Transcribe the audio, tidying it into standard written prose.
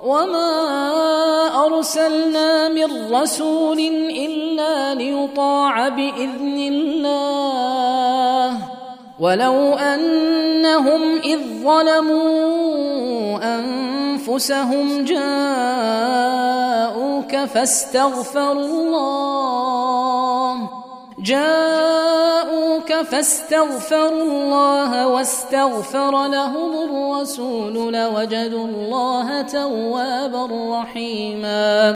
وما أرسلنا من رسول إلا ليطاع بإذن الله ولو أنهم إذ ظلموا أنفسهم جاءوك فاستغفروا الله واستغفر لهم الرسول لوجدوا الله توابا رحيما.